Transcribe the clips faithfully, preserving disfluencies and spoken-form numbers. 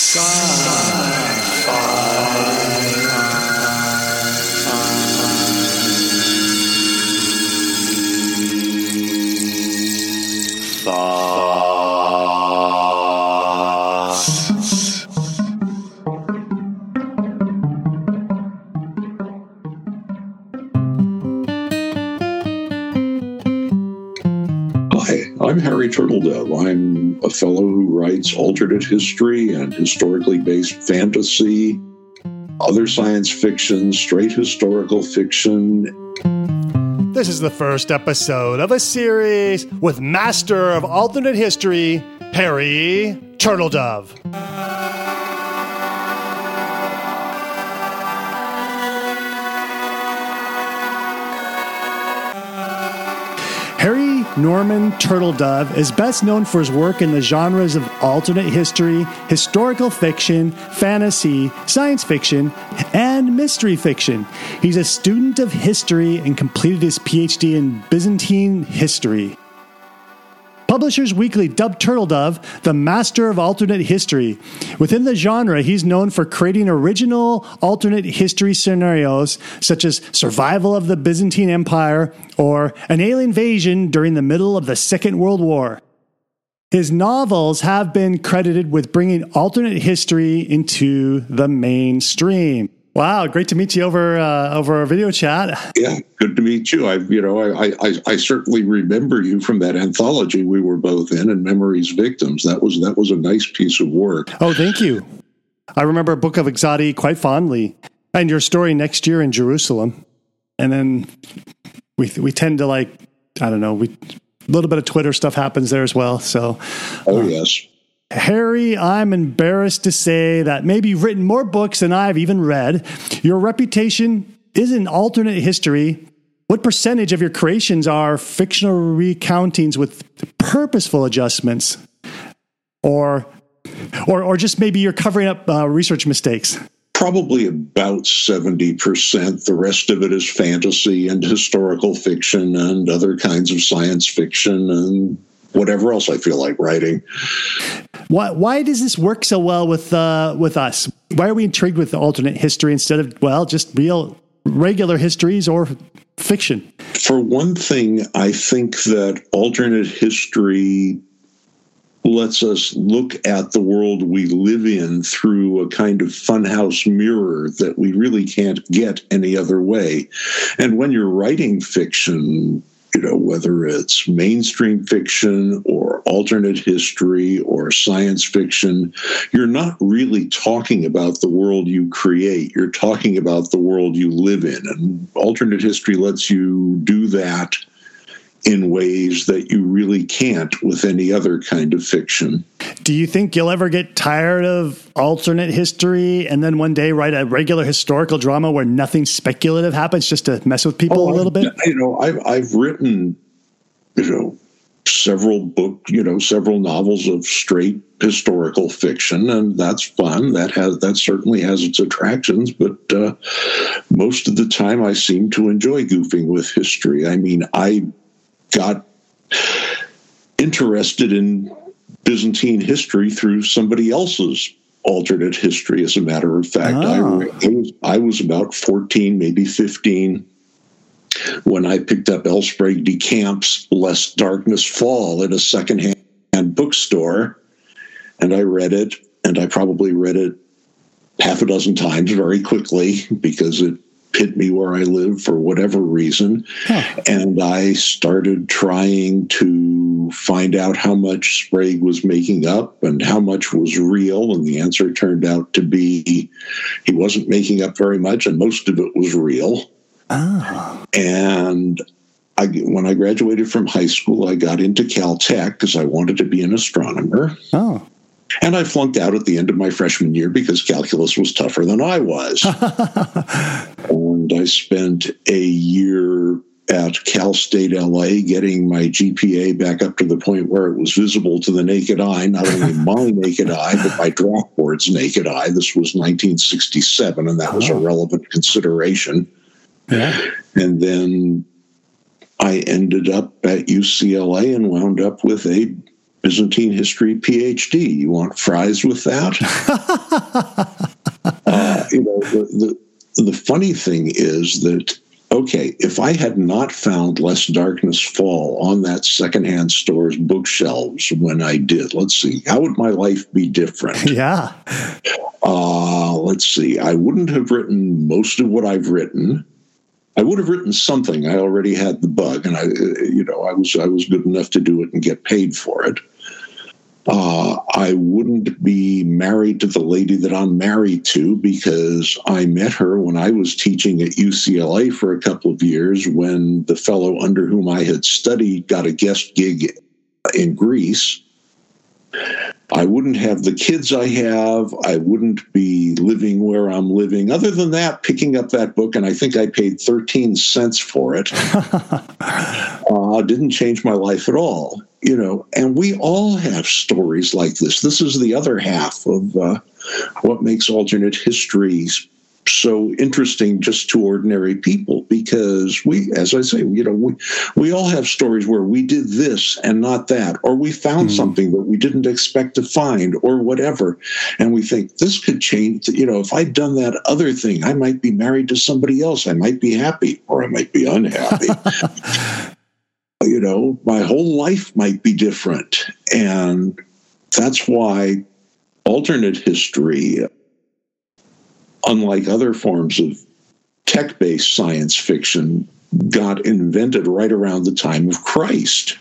I'm Harry Turtledove. I'm a fellow who writes alternate history and historically based fantasy, other science fiction, straight historical fiction. This is the first episode of a series with Master of Alternate History, Harry Turtledove. Harry Norman Turtledove is best known for his work in the genres of alternate history, historical fiction, fantasy, science fiction, and mystery fiction. He's a student of history and completed his P H D in Byzantine history. Publishers Weekly dubbed Turtledove the master of alternate history. Within the genre, he's known for creating original alternate history scenarios such as survival of the Byzantine Empire or an alien invasion during the middle of the Second World War. His novels have been credited with bringing alternate history into the mainstream. Wow, great to meet you over uh, over a video chat. Yeah, good to meet you. I, you know, I, I, I certainly remember you from that anthology we were both in, and Memories Victims. That was that was a nice piece of work. Oh, thank you. I remember Book of Exodi quite fondly, and your story Next Year in Jerusalem. And then we we tend to like I don't know we a little bit of Twitter stuff happens there as well. So, oh uh, yes. Harry, I'm embarrassed to say that maybe you've written more books than I've even read. Your reputation is in alternate history. What percentage of your creations are fictional recountings with purposeful adjustments? Or or, or just maybe you're covering up uh, research mistakes? Probably about seventy percent. The rest of it is fantasy and historical fiction and other kinds of science fiction and whatever else I feel like writing. Why, why does this work so well with uh, with us? Why are we intrigued with alternate history instead of, well, just real regular histories or fiction? For one thing, I think that alternate history lets us look at the world we live in through a kind of funhouse mirror that we really can't get any other way. And when you're writing fiction, you know, whether it's mainstream fiction or alternate history or science fiction, you're not really talking about the world you create. You're talking about the world you live in. And alternate history lets you do that in ways that you really can't with any other kind of fiction. Do you think you'll ever get tired of alternate history and then one day write a regular historical drama where nothing speculative happens just to mess with people oh, a little bit? You know, I've, I've written, you know, several book, you know, several novels of straight historical fiction, and that's fun. That has, that certainly has its attractions, but uh, most of the time I seem to enjoy goofing with history. I mean, I got interested in Byzantine history through somebody else's alternate history, as a matter of fact. Oh. I, I, was, I was about fourteen, maybe fifteen, when I picked up L. Sprague de Camp's Lest Darkness Fall at a secondhand bookstore, and I read it, and I probably read it half a dozen times very quickly because it hit me where I live for whatever reason. Huh. And I started trying to find out how much Sprague was making up and how much was real. And the answer turned out to be he wasn't making up very much, and most of it was real. Oh. And I, when I graduated from high school, I got into Caltech because I wanted to be an astronomer. Oh. And I flunked out at the end of my freshman year because calculus was tougher than I was. And I spent a year at Cal State L A getting my G P A back up to the point where it was visible to the naked eye, not only my naked eye, but my draft board's naked eye. This was nineteen sixty-seven, and that was a relevant consideration. Yeah. And then I ended up at U C L A and wound up with a Byzantine history P H D. You want fries with that? uh, you know, the, the the funny thing is that, okay, if I had not found Lest Darkness Fall on that secondhand store's bookshelves when I did, let's see, how would my life be different? Yeah. Uh, let's see, I wouldn't have written most of what I've written. I would have written something. I already had the bug, and I, you know, I was I was good enough to do it and get paid for it. Uh, I wouldn't be married to the lady that I'm married to, because I met her when I was teaching at U C L A for a couple of years, when the fellow under whom I had studied got a guest gig in Greece. I wouldn't have the kids I have. I wouldn't be living where I'm living. Other than that, picking up that book, and I think I paid thirteen cents for it, uh, didn't change my life at all. You know, and we all have stories like this. This is the other half of uh, what makes alternate histories so interesting just to ordinary people, because we, as I say, you know, we, we all have stories where we did this and not that, or we found mm. something that we didn't expect to find, or whatever. And we think this could change, you know, if I'd done that other thing, I might be married to somebody else. I might be happy, or I might be unhappy. You know, my whole life might be different. And that's why alternate history, unlike other forms of tech-based science fiction, got invented right around the time of Christ.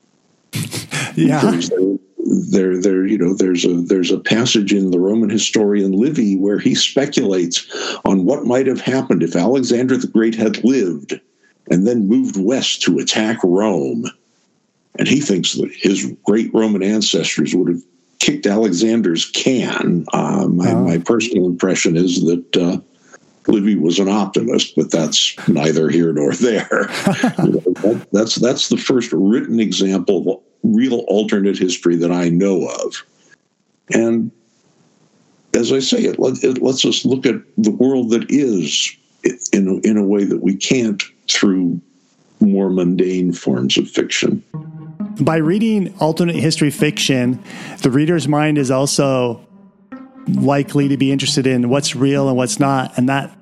Yeah. There, there, there, you know, there's a there's a passage in the Roman historian Livy where he speculates on what might have happened if Alexander the Great had lived and then moved west to attack Rome. And he thinks that his great Roman ancestors would have kicked Alexander's can. Uh, my, oh. my personal impression is that uh, Livy was an optimist, but that's neither here nor there. You know, that, that's that's the first written example of real alternate history that I know of. And as I say, it, let, it lets us look at the world that is in, in a way that we can't through more mundane forms of fiction. By reading alternate history fiction, the reader's mind is also likely to be interested in what's real and what's not, and that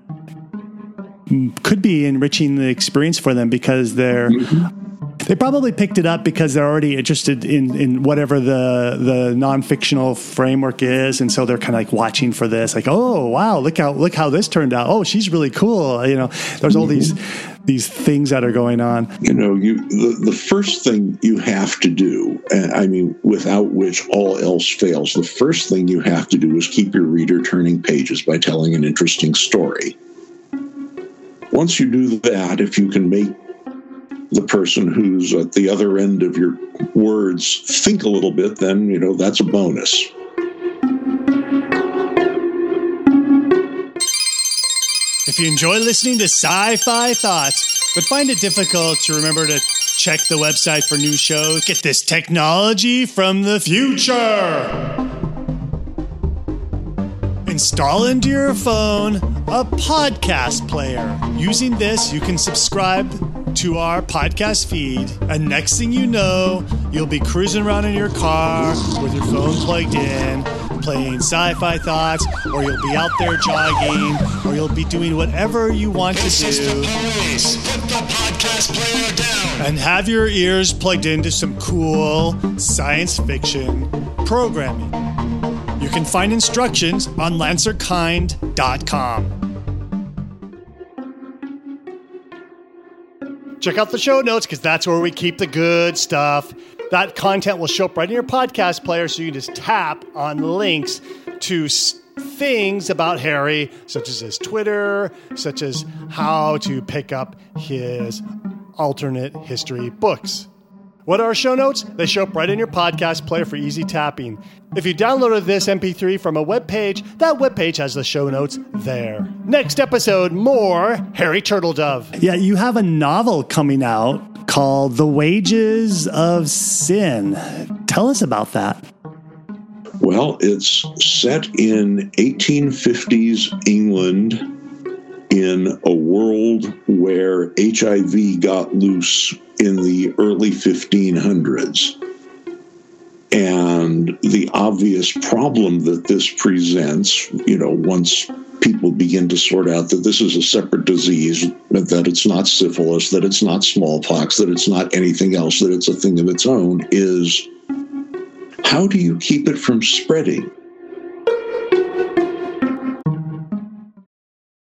could be enriching the experience for them, because they're mm-hmm. they probably picked it up because they're already interested in, in whatever the the non-fictional framework is, and so they're kind of like watching for this, like, oh wow, look how look how this turned out. Oh, she's really cool. You know, there's all these these things that are going on. You know, you the, the first thing you have to do, I mean, without which all else fails, the first thing you have to do is keep your reader turning pages by telling an interesting story. Once you do that, if you can make the person who's at the other end of your words think a little bit, then, you know, that's a bonus. If you enjoy listening to Sci-Fi Thoughts, but find it difficult to remember to check the website for new shows, get this technology from the future. Install into your phone a podcast player. Using this, you can subscribe to our podcast feed, and next thing you know, you'll be cruising around in your car with your phone plugged in, playing Sci-Fi Thoughts, or you'll be out there jogging, or you'll be doing whatever you want to do. Police, put the podcast player down. And have your ears plugged into some cool science fiction programming. You can find instructions on lancer kind dot com. Check out the show notes, because that's where we keep the good stuff. That content will show up right in your podcast player, so you can just tap on links to s- things about Harry, such as his Twitter, such as how to pick up his alternate history books. What are our show notes? They show up right in your podcast player for easy tapping. If you downloaded this M P three from a web page, that web page has the show notes there. Next episode, more Harry Turtledove. Yeah, you have a novel coming out called The Wages of Sin. Tell us about that. Well, it's set in eighteen fifties England, in a world where H I V got loose in the early fifteen hundreds. And the obvious problem that this presents, you know, once people begin to sort out that this is a separate disease, that it's not syphilis, that it's not smallpox, that it's not anything else, that it's a thing of its own, is how do you keep it from spreading?